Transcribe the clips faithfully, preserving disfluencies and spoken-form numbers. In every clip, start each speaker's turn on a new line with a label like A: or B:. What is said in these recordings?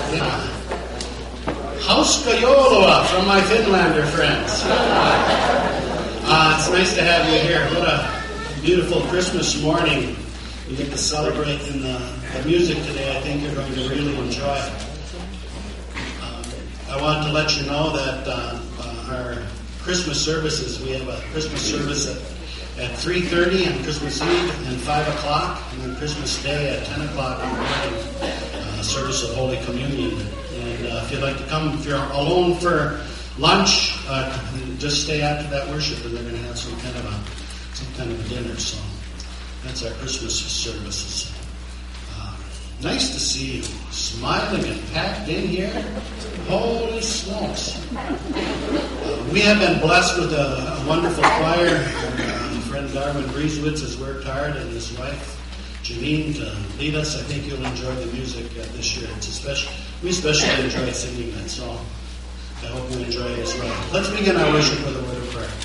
A: Yeah. Hauska joulua from my Finlander friends. Uh, it's nice to have you here. What a beautiful Christmas morning. We get to celebrate in the, the music today. I think you're going to really enjoy it. Um, I want to let you know that uh, uh, our Christmas services, we have a Christmas service at, at three thirty on Christmas Eve and five o'clock, and then Christmas Day at ten o'clock in the morning, uh, service of Holy Communion. And uh, if you'd like to come, if you're alone for lunch, uh, just stay after that worship, and they're going to have some kind of a some kind of a dinner. So that's our Christmas services. Uh, nice to see you, smiling and packed in here. Holy smokes! Uh, we have been blessed with a, a wonderful choir. Our uh, friend Darwin Brieswitz has worked hard, and his wife Janine to lead us. I think you'll enjoy the music uh, this year. It's especially we especially enjoy singing that song. I hope you enjoy it as well. Let's begin our worship with a word of prayer.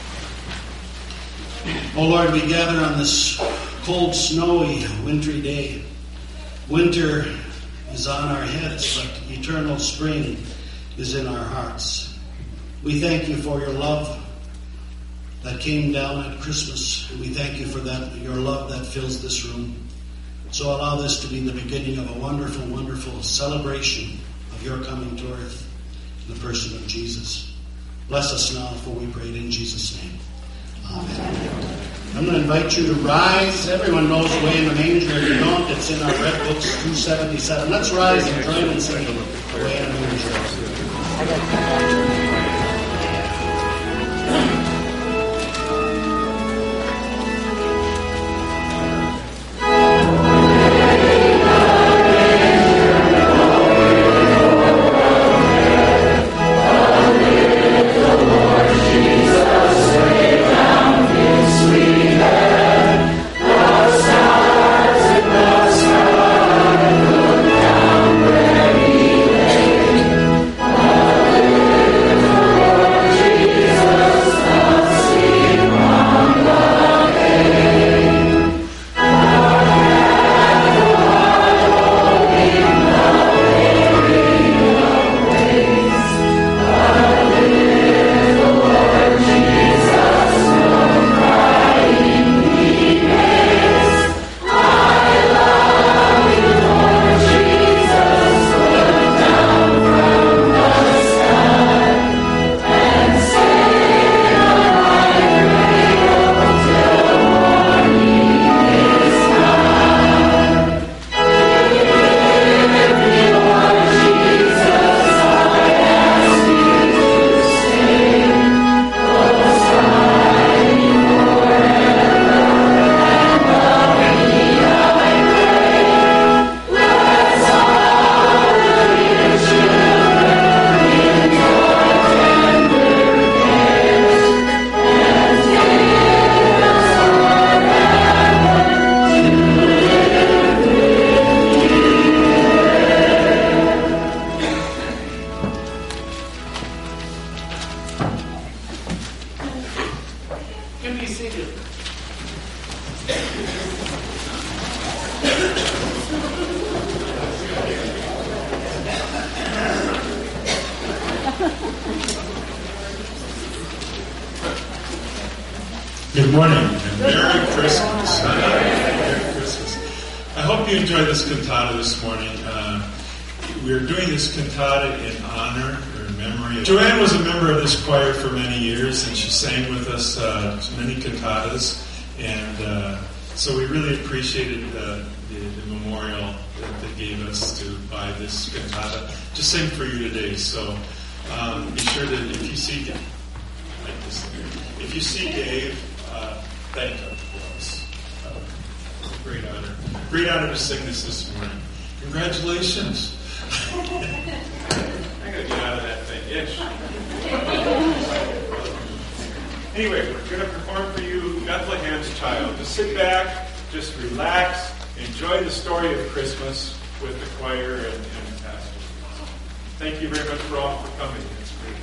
A: Oh Lord, we gather on this cold, snowy, wintry day. Winter is on our heads, but eternal spring is in our hearts. We thank you for your love that came down at Christmas. We thank you for that, your love that fills this room. So allow this to be the beginning of a wonderful, wonderful celebration of your coming to earth in the person of Jesus. Bless us now, for we prayed in Jesus' name. Amen. I'm going to invite you to rise. Everyone knows Way in the Manger. If you don't, it's in our red books, two seventy-seven. Let's rise and join in singing Way in the Manger.
B: Good morning and Merry Christmas. Merry Christmas. I hope you enjoyed this cantata this morning. Uh, we're doing this cantata in honor or in memory of Joanne was a member of this choir for many years, and she sang with us uh, many cantatas, and uh, so we really appreciated uh, the, the memorial that they gave us to buy this cantata. Just sang for you today, so um, be sure that if you see like this, if you see Dave, uh, thank him for us. Uh, great honor, great honor to sing this this morning. Congratulations. I gotta get out of that thing. Ish. Anyway, we're gonna perform for you Bethlehem's Child. Just sit back, just relax, enjoy the story of Christmas with the choir and, and the pastor. Thank you very much for all for coming. It's great.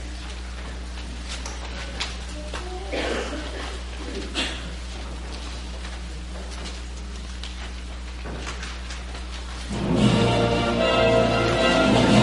C: Thank you.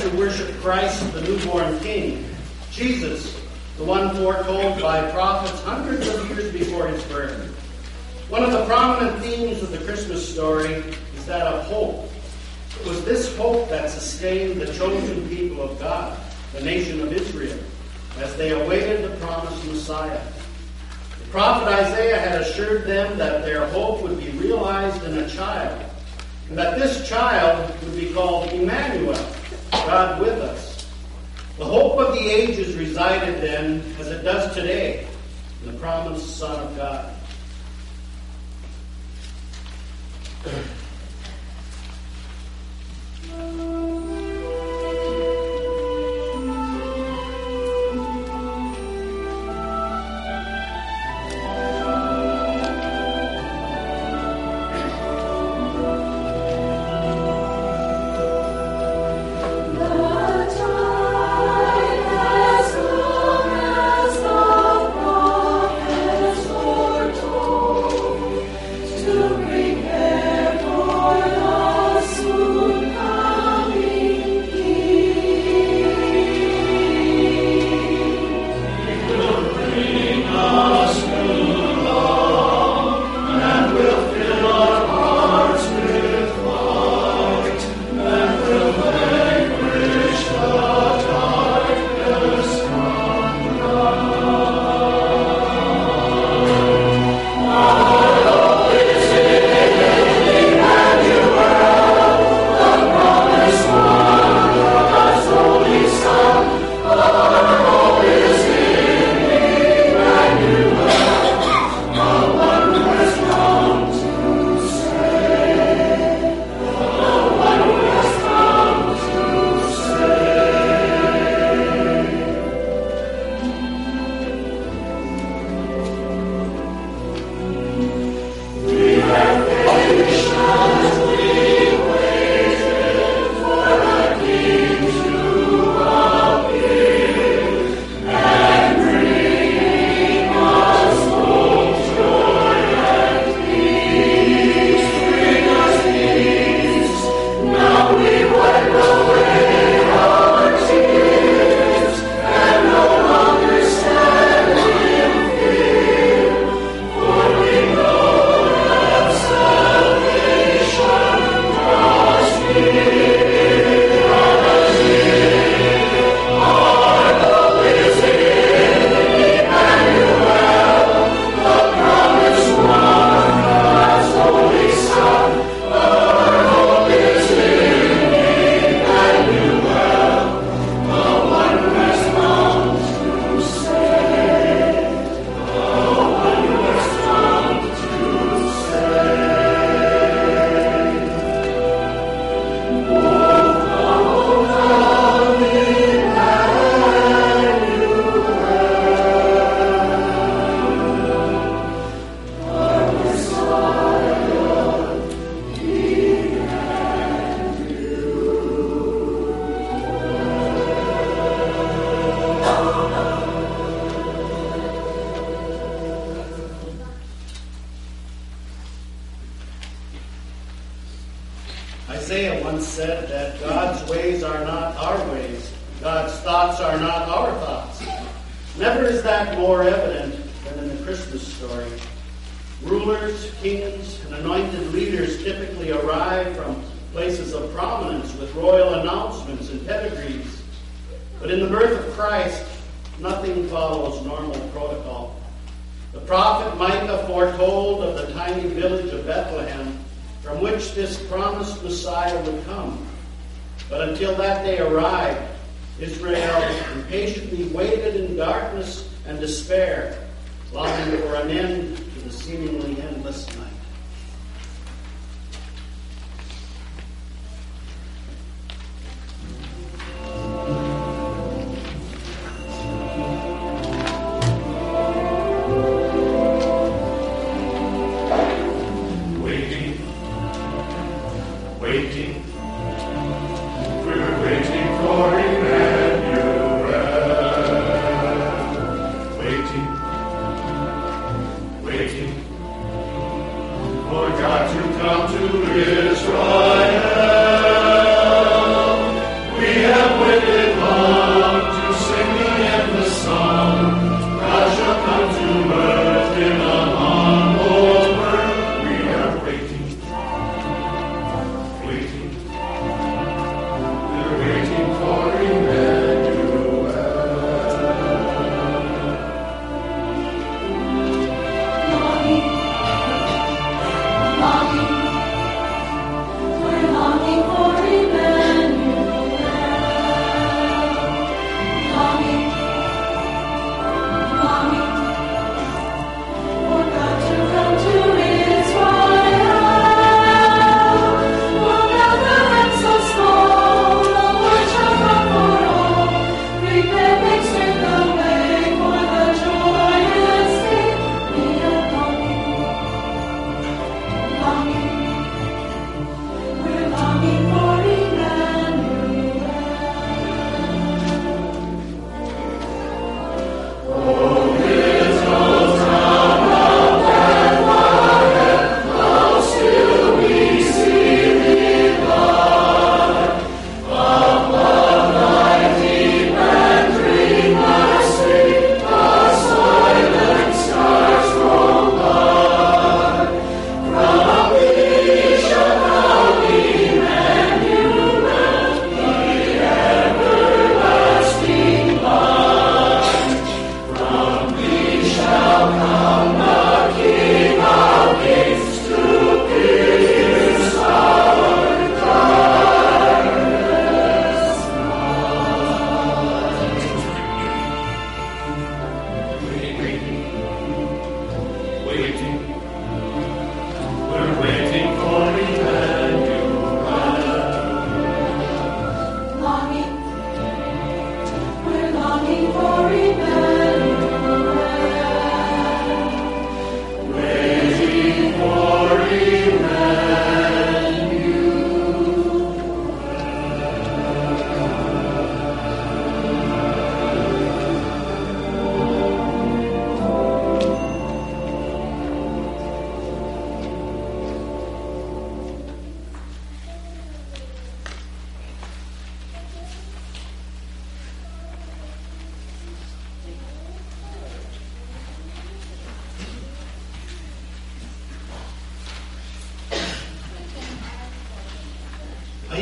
A: to worship Christ, the newborn King, Jesus, the one foretold by prophets hundreds of years before his birth. One of the prominent themes of the Christmas story is that of hope. It was this hope that sustained the chosen people of God, the nation of Israel, as they awaited the promised Messiah. The prophet Isaiah had assured them that their hope would be realized in a child, and that this child would be called Emmanuel, God with us. The hope of the ages resided then, as it does today, in the promised Son of God. Isaiah once said that God's ways are not our ways. God's thoughts are not our thoughts. Never is that more evident than in the Christmas story. Rulers, kings, and anointed leaders typically arrive from places of prominence with royal announcements and pedigrees. But in the birth of Christ, nothing follows normal protocol. The prophet Micah foretold of the tiny village of Bethlehem from which this promised Messiah would come. But until that day arrived, Israel impatiently waited in darkness and despair, longing for an end to the seemingly endless night.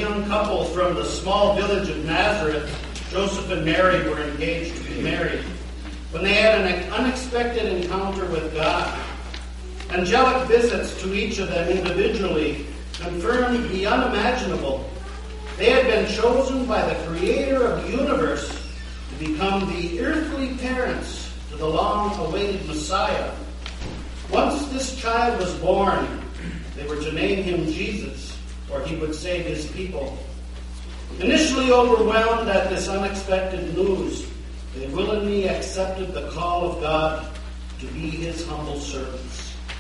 A: young couple from the small village of Nazareth, Joseph and Mary, were engaged to be married when they had an unexpected encounter with God. Angelic visits to each of them individually confirmed the unimaginable. They had been chosen by the Creator of the universe to become the earthly parents to the long-awaited Messiah. Once this child was born, they were to name him Jesus, or he would save his people. Initially overwhelmed at this unexpected news, they willingly accepted the call of God to be his humble servants.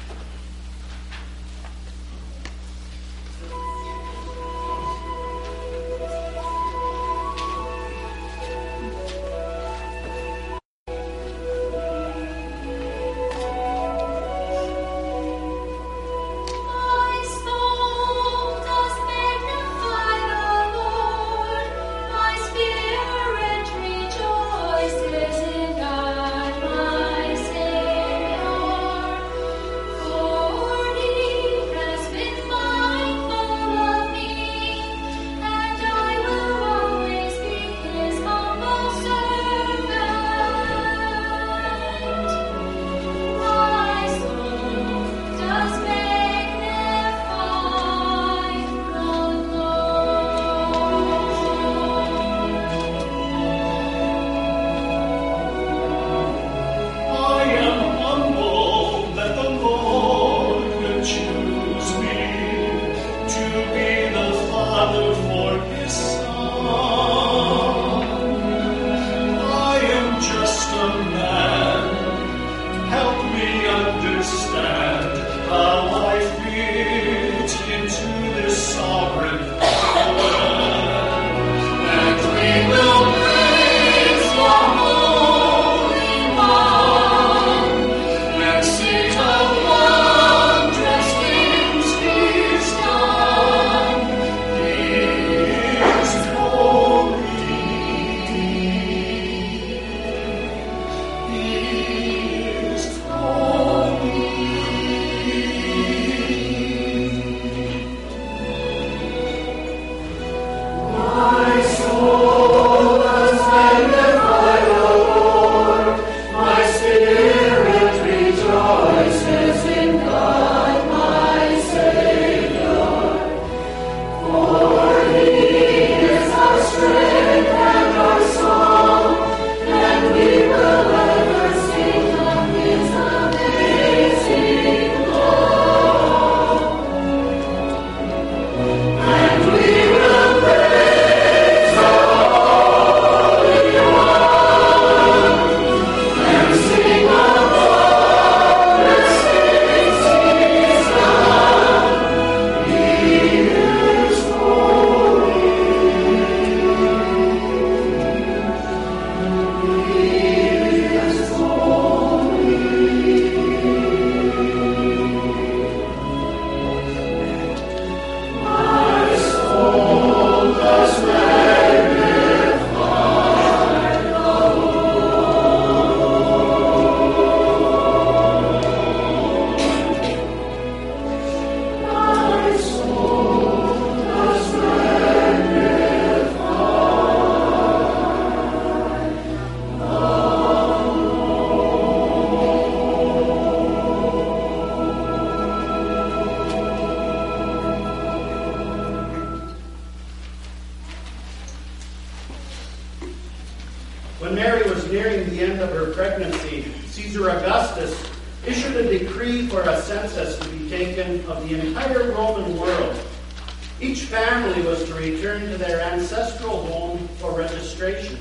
C: When Mary was nearing the end of her pregnancy, Caesar Augustus issued a decree for a census to be taken of the entire Roman world. Each family was to return to their ancestral home for registration.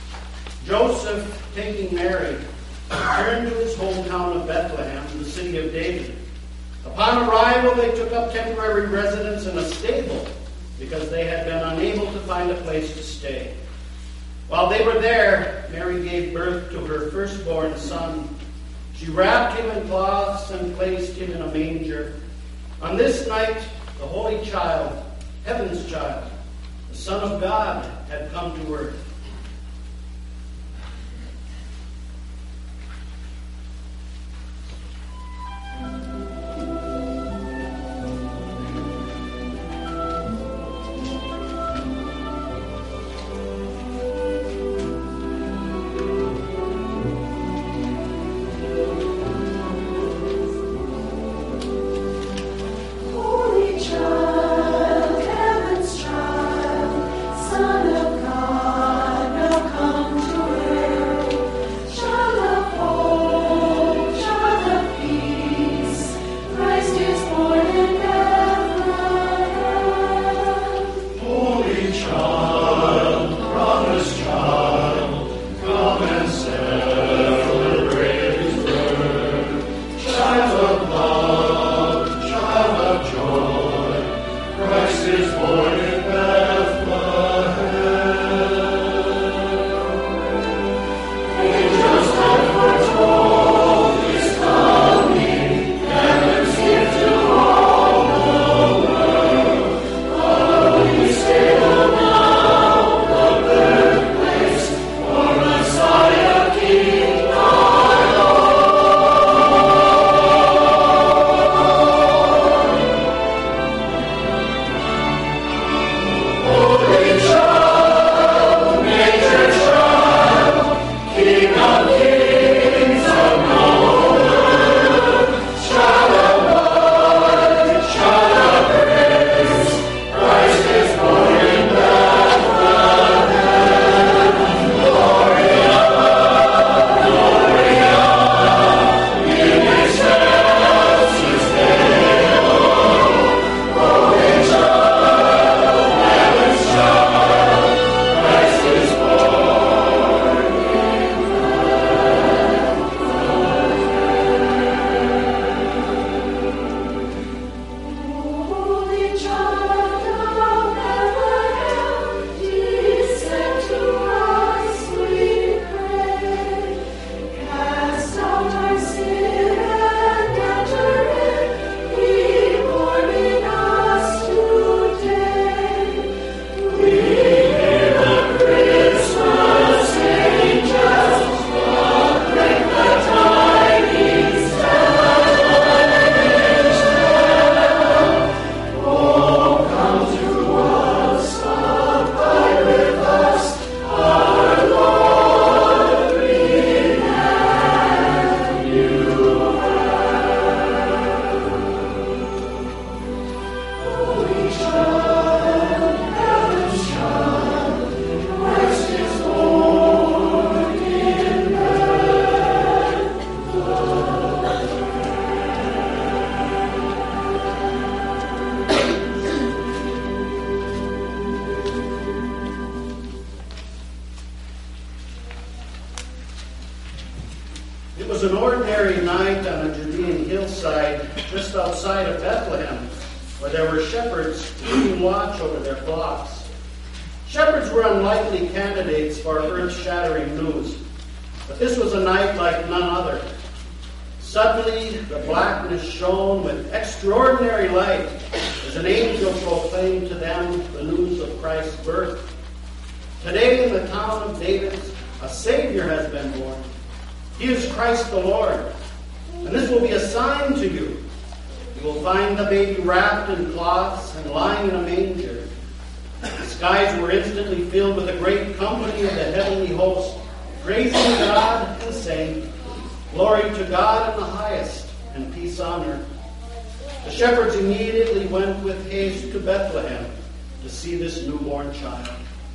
C: Joseph, taking Mary, returned to his hometown of Bethlehem, the city of David. Upon arrival, they took up temporary residence in a stable because they had been unable to find a place to stay. While they were there, Mary gave birth to her firstborn son. She wrapped him in cloths and placed him in a manger. On this night, the Holy Child, Heaven's Child, the Son of God, had come to earth. It was an ordinary night on a Judean hillside just outside of Bethlehem, where there were shepherds keeping watch over their flocks. Shepherds were unlikely candidates for earth-shattering news, but this was a night like none other. Suddenly, the blackness shone with extraordinary light as an angel proclaimed to them the news of Christ's birth. Today in the town of David, a Savior has been born. He is Christ the Lord. And this will be a sign to you. You will find the baby wrapped in cloths and lying in a manger. The skies were instantly filled with a great company of the heavenly host, praising God and saying, "Glory to God in the highest, and peace on earth." The shepherds immediately went with haste to Bethlehem to see this newborn child.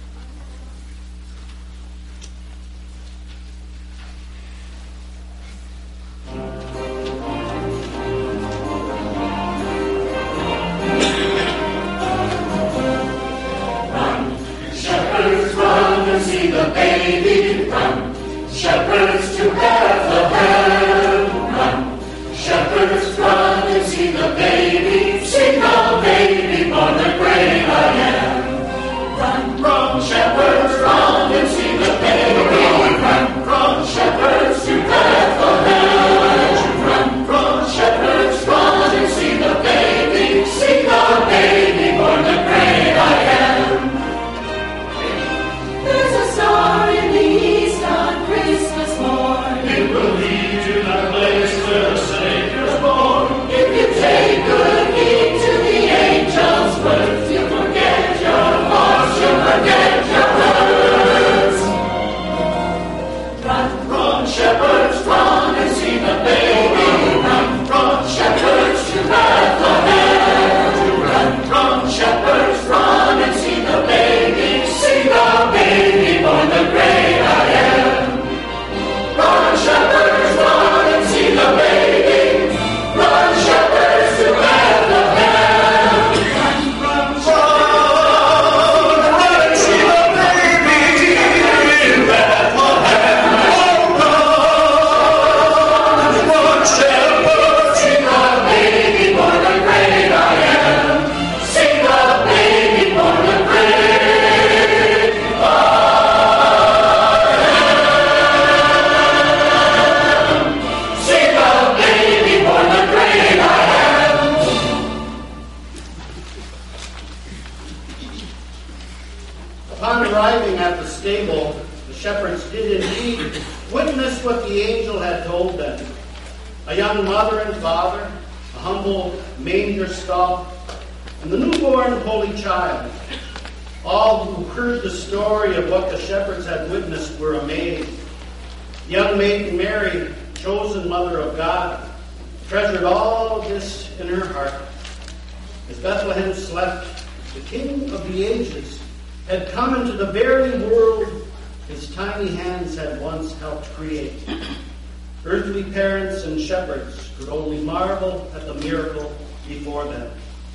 D: Baby, run, shepherds to Bethlehem, run, shepherds run and see the baby, see the baby born the great I am. Run, run, shepherds run and see the baby, run, run, shepherds to Bethlehem, run, run, shepherds run and see the baby, see the baby born the great I am. There's a star in the east on Christmas morn. It will lead to the place where the Savior's born. If you take good heed to the angels' words, you'll forget your loss, you'll forget your hurts. Run, run, shepherds, run and see the baby. Run, run, shepherds to Bethlehem. Run, run, shepherds, run and see the baby. See the baby born the great I am. Run, shepherds, run and see the baby. Run, shepherds to Bethlehem. Run, run, run, run and see the baby in Bethlehem. Run, run, shepherds, see the baby born the great I am. See the baby born the great
C: Upon arriving at the stable, the shepherds did indeed witness what the angel had told them. A young mother and father, a humble manger stall, and the newborn holy child. All who heard the story of what the shepherds had witnessed were amazed. Young maiden Mary, chosen mother of God, treasured all this in her heart. As Bethlehem slept, the King of the ages had come into the very world his tiny hands had once helped create. Earthly parents and shepherds could only marvel at the miracle before them.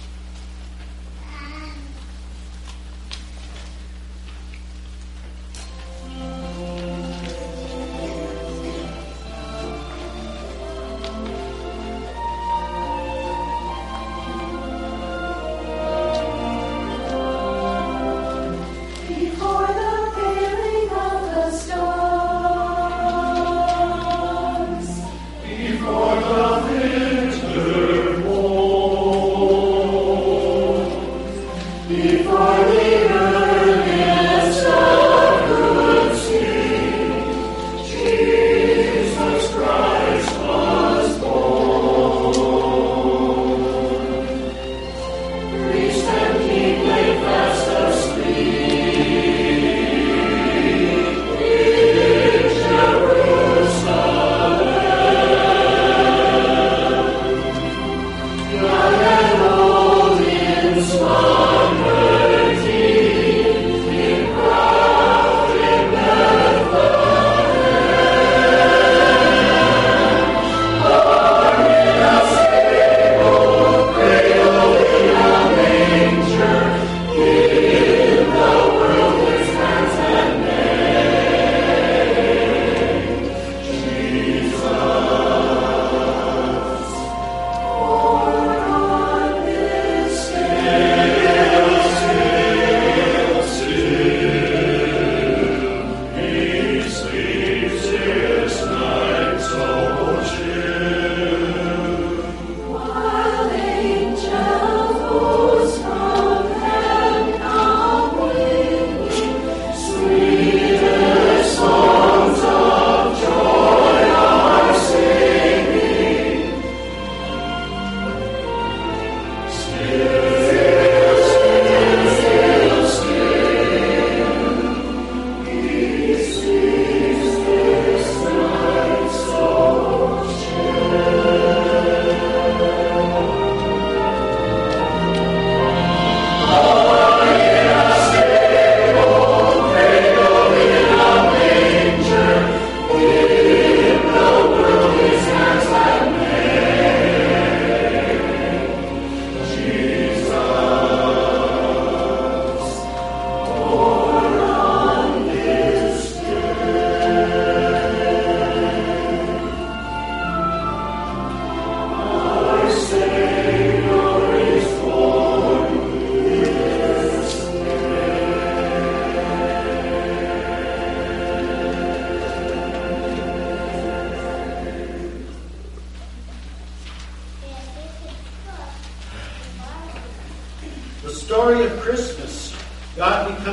D: Before the paling of the stars, before the winter morn.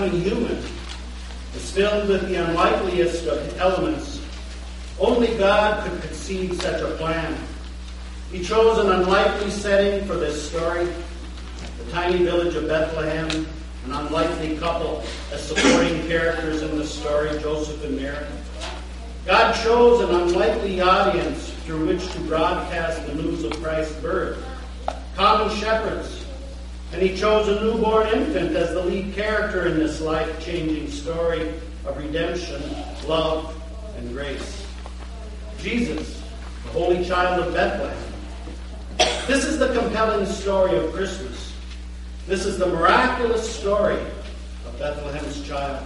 C: becoming human, is filled with the unlikeliest of elements. Only God could conceive such a plan. He chose an unlikely setting for this story, the tiny village of Bethlehem, an unlikely couple as supporting characters in the story, Joseph and Mary. God chose an unlikely audience through which to broadcast the news of Christ's birth, common shepherds, and he chose a newborn infant as the lead character in this life-changing story of redemption, love, and grace. Jesus, the Holy Child of Bethlehem. This is the compelling story of Christmas. This is the miraculous story of Bethlehem's child.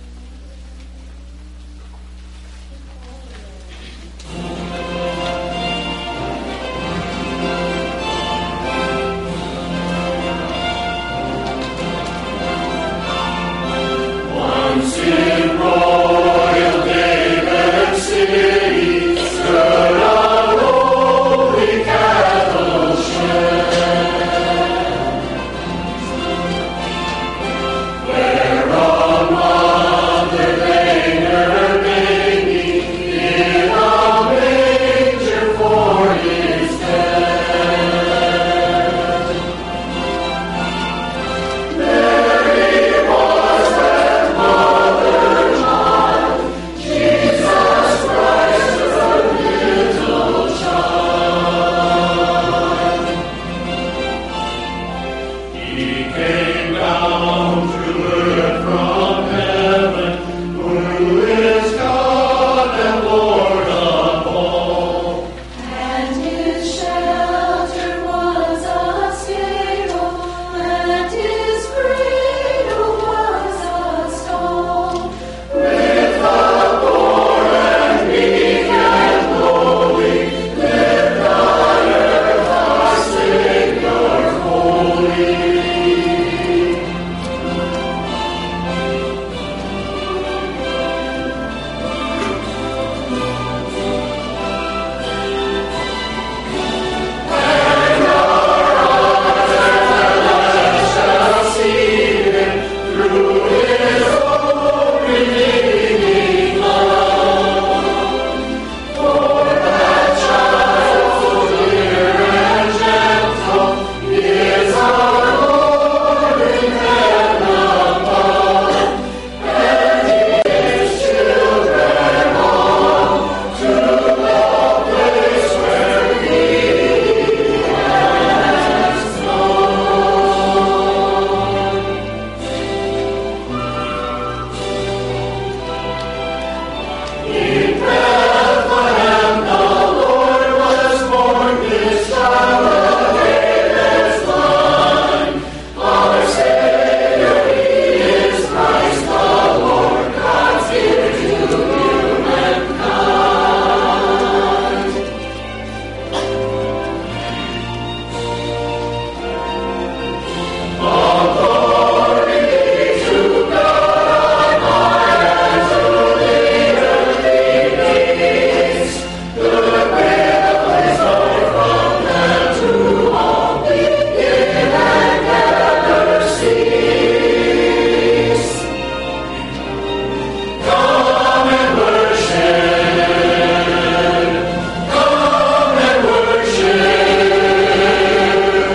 D: Once in royal David's city stood a lowly cattle shed, where a mother laid her baby in a manger for his dead. Mary was that mother child, Jesus Christ her little child. He came down to earth from heaven, who is God and Lord of all.
E: And his shelter was a stable, and his cradle was a stall.
D: With the poor and meek and lowly, lived on earth our Savior holy. And our eyes shall see him through his own redeeming love. For that child so dear and gentle is our Lord in heaven above, and his children all to the place where he has gone. In Bethlehem the Lord was born, this child of David's line. Our Savior, he is Christ the Lord, God's gift to humankind. All glory be to God, high and to the earthly peace. The will is known from them to all, begin and never cease. Come and worship, come and worship,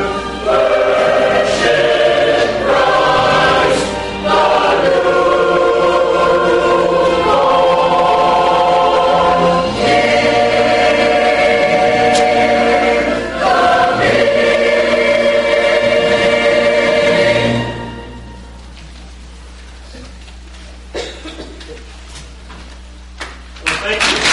D: worship Christ the newborn Well, thank you.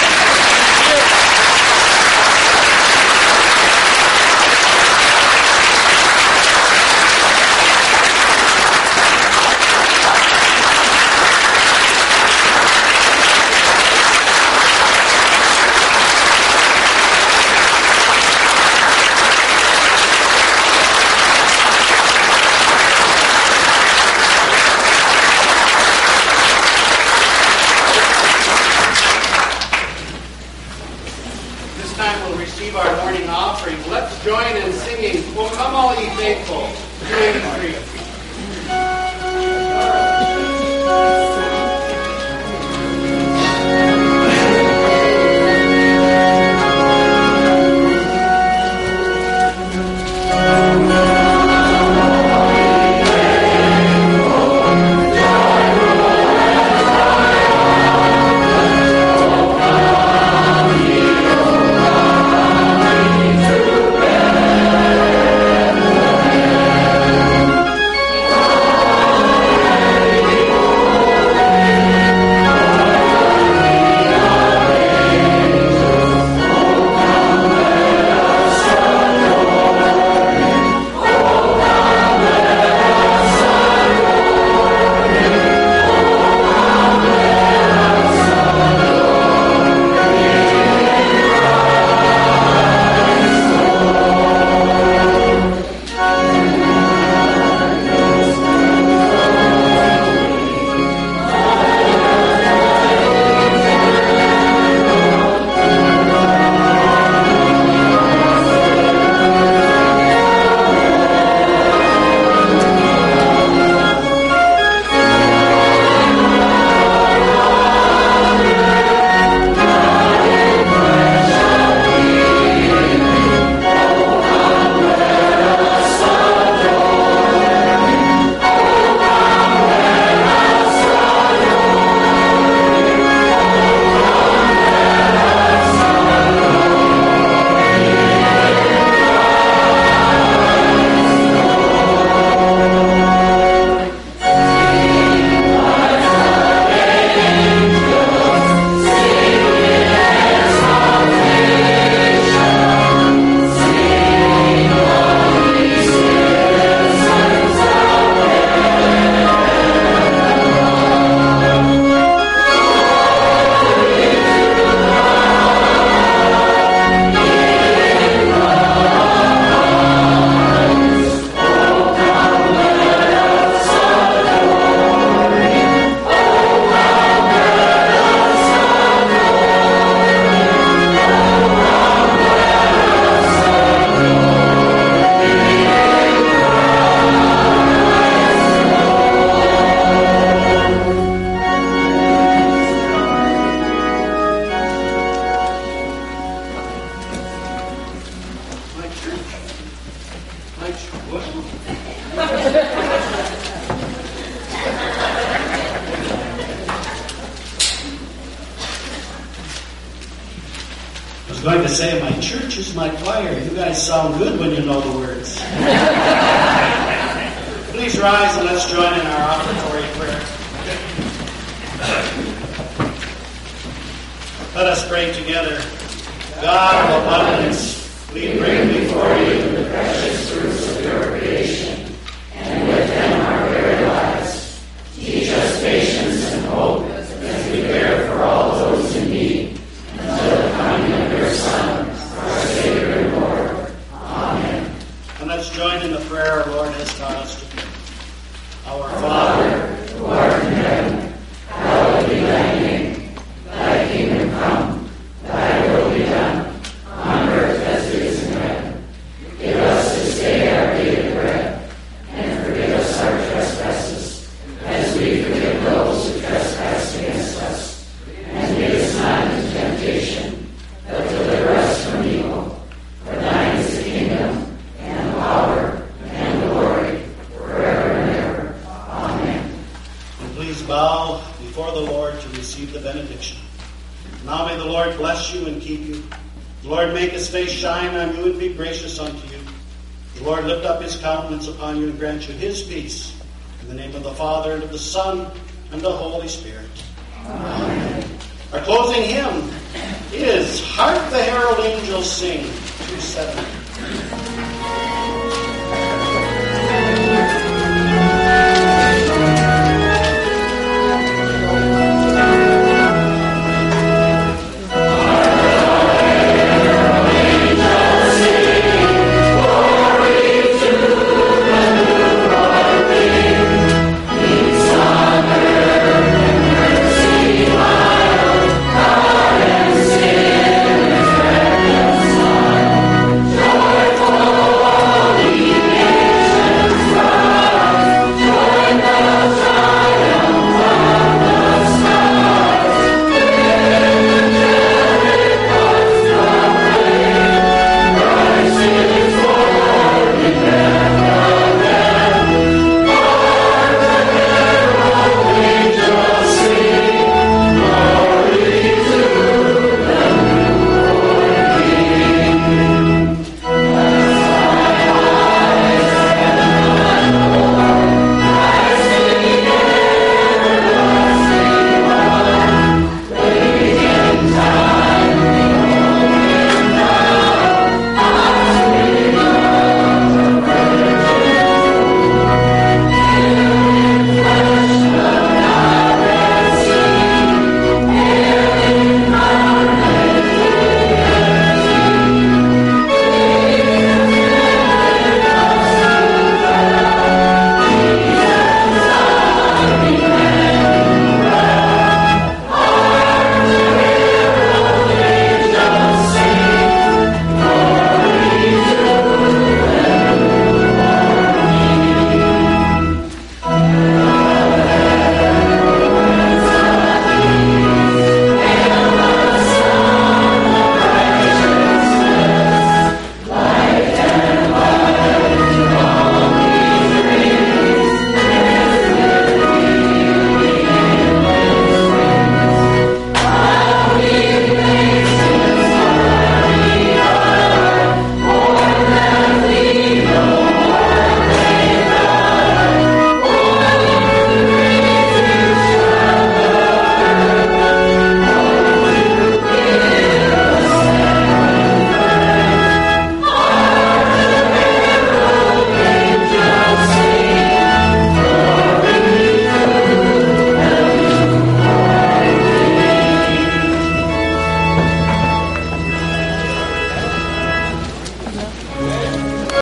C: This time we'll receive our morning offering. Let's join in singing, "Oh, come all ye faithful." Join in three.
A: was going to say, my church is my choir. You guys sound good when you know the words. Please rise and let's join in our offertory prayer. Let us pray together. God of abundance, we bring before you the precious fruits of your creation, and with them our very lives. Teach us patience and hope as we care for all those in need, until the coming of your Son, our Savior and Lord. Amen. And let's join in the prayer our Lord has taught us to pray. Our Father, who art in heaven, hallowed be thy name. Thy kingdom come, thy will be done, on earth as it is in heaven. Give us this day our daily bread, and forgive us our trespasses, as we forgive those who trespass against us. And lead us not into temptation, but deliver us from evil. For thine is the kingdom, and the power, and the glory, forever and ever. Amen. And please bow before the Lord to receive the benediction. Now may the Lord bless you and keep you. The Lord make his face shine on you and be gracious unto you. The Lord lift up his countenance upon you and grant you his peace. In the name of the Father, and of the Son, and the Holy Spirit. Amen. Our closing hymn is Hark the Herald Angels Sing, two seventy.